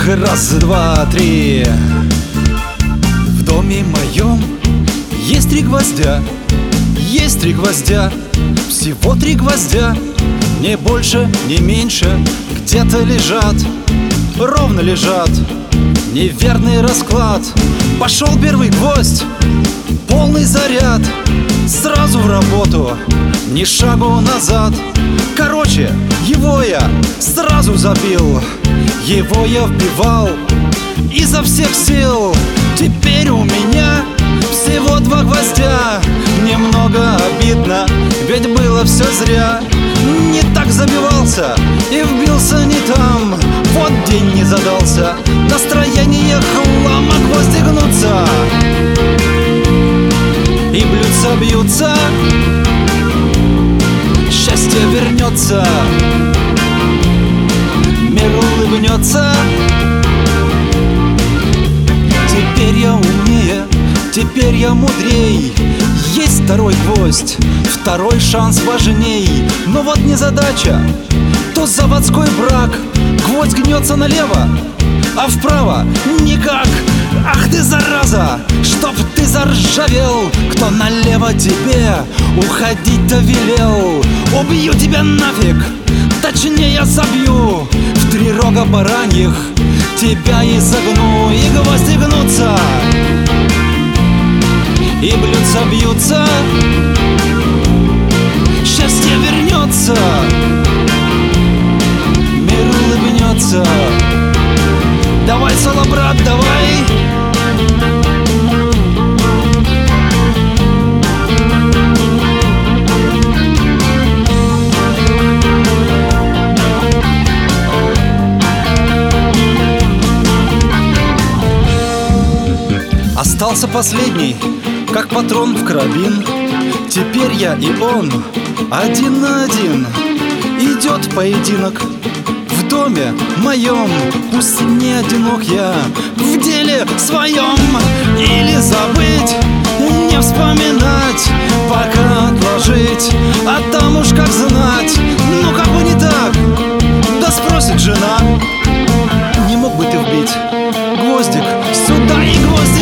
Раз, два, три. В доме моем есть 3 гвоздя, есть 3 гвоздя, всего 3 гвоздя, не больше, не меньше. Где-то лежат, ровно лежат. Неверный расклад. Пошел первый гвоздь, полный заряд, сразу в работу, ни шагу назад. Короче, его я сразу забил, его я вбивал изо всех сил. Теперь у меня всего 2 гвоздя. Немного обидно, ведь было все зря. Не так забивался и вбился не там. Вот день не задался, настроение хлам, а гвозди гнутся и блюдца бьются. Счастье вернется, мир улыбнется. Теперь я умнее, теперь я мудрей. Есть 2-й гвоздь, 2-й шанс важней. Но вот незадача, то заводской брак. Гвоздь гнется налево, а вправо никак. Ах ты зараза, чтоб ты заржавел! Кто налево тебе уходить-то велел? Убью тебя нафиг, точнее забью в 3 рога бараньих, тебя изогну, и гвозди гнутся, и блюдца бьются. Счастье вернется, мир улыбнется. Давай, соло, брат, давай. Остался последний, как патрон в карабин. Теперь я и он один на один. Идет поединок в доме моем. Пусть не одинок я в деле своем. Или забыть, не вспоминать, пока отложить, а там уж как знать. Ну как бы не так, да спросит жена: не мог бы ты вбить гвоздик сюда и гвоздик